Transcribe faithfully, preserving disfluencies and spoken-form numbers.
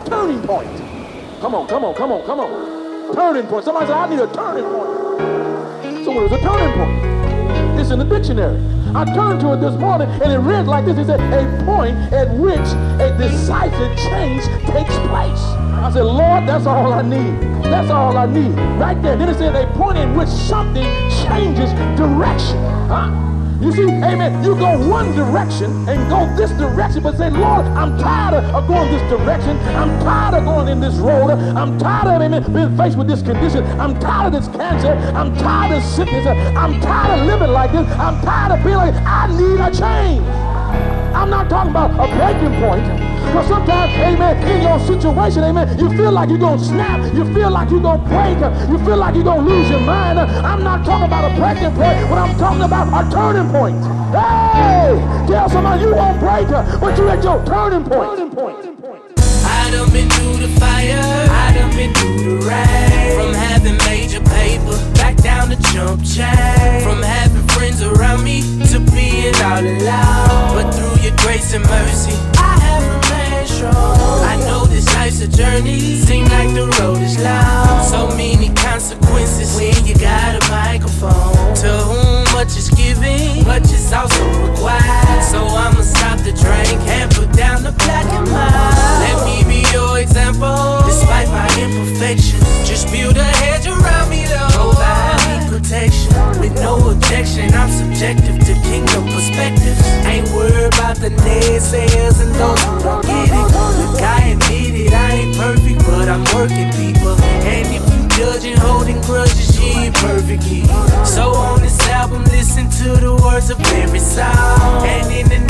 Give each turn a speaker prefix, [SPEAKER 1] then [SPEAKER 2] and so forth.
[SPEAKER 1] turning point. Come on, come on, come on, come on. Turning point. Somebody said, I need a turning point. So what is a turning point? It's in the dictionary. I turned to it this morning and it read like this. It said, a point at which a decisive change takes place. I said, Lord, that's all I need. That's all I need. Right there. Then it said a point in which something changes direction. Huh? You see, amen, you go one direction and go this direction, but say, Lord, I'm tired of going this direction. I'm tired of going in this road. I'm tired of, amen, being faced with this condition. I'm tired of this cancer. I'm tired of sickness. I'm tired of living like this. I'm tired of being like this. I need a change. I'm not talking about a breaking point. Because sometimes, amen, in your situation, amen, you feel like you're going to snap. You feel like you're going to break. You feel like you're going to lose your mind. I'm not talking about a breaking point, but I'm talking about a turning point. Hey, tell somebody you won't break, but you're at your turning point. Turning point.
[SPEAKER 2] I done been through the fire. I done been through the rain. From having major paper back down to jump chain. From having friends around me to being all alone. But through your grace and mercy, I have remained strong. I know this life's a journey. Seem like the road is long. So many consequences when you got a microphone. To whom much is given, much is also required. So I'ma stop the drink and put down the black and mild. Let me be your example, despite my imperfections. Just build a hedge around me, though. Provide me protection with no objection. I'm subjective to kingdom perspectives. Ain't worried about the naysayers and those who don't get it. Look, I admit it, I ain't perfect, but I'm working, people. And if you judging, holding grudges, you ain't perfect either. So on this album, listen to the words of every song. And in the